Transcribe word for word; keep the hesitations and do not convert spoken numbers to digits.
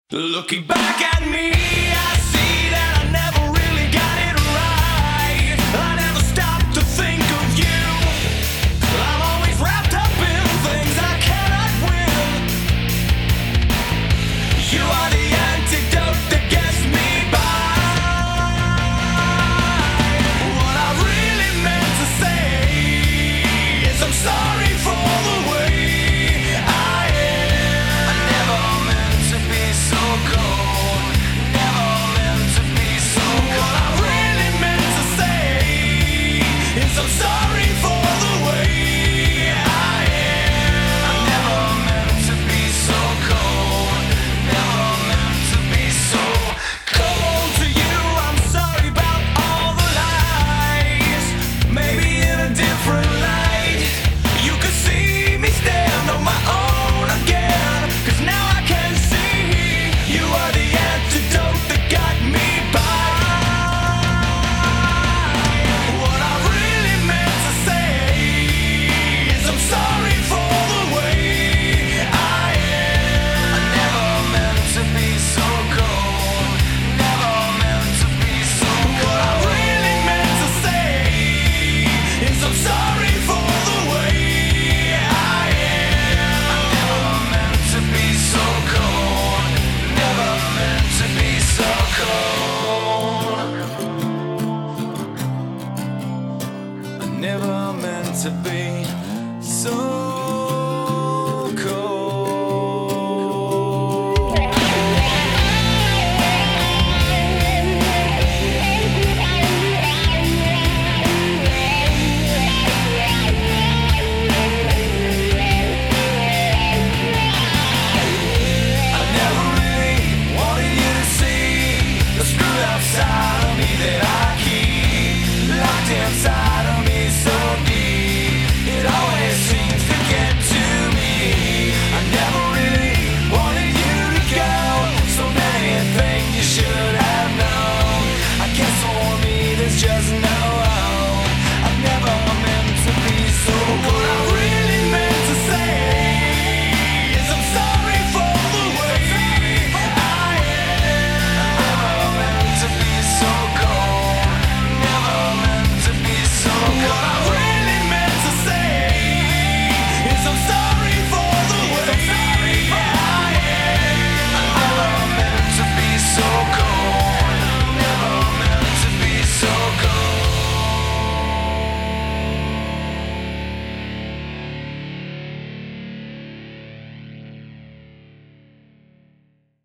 Looking back at me, I see that I never really got it right. I never stopped to think of you. I'm always wrapped up in things I cannot win. You are the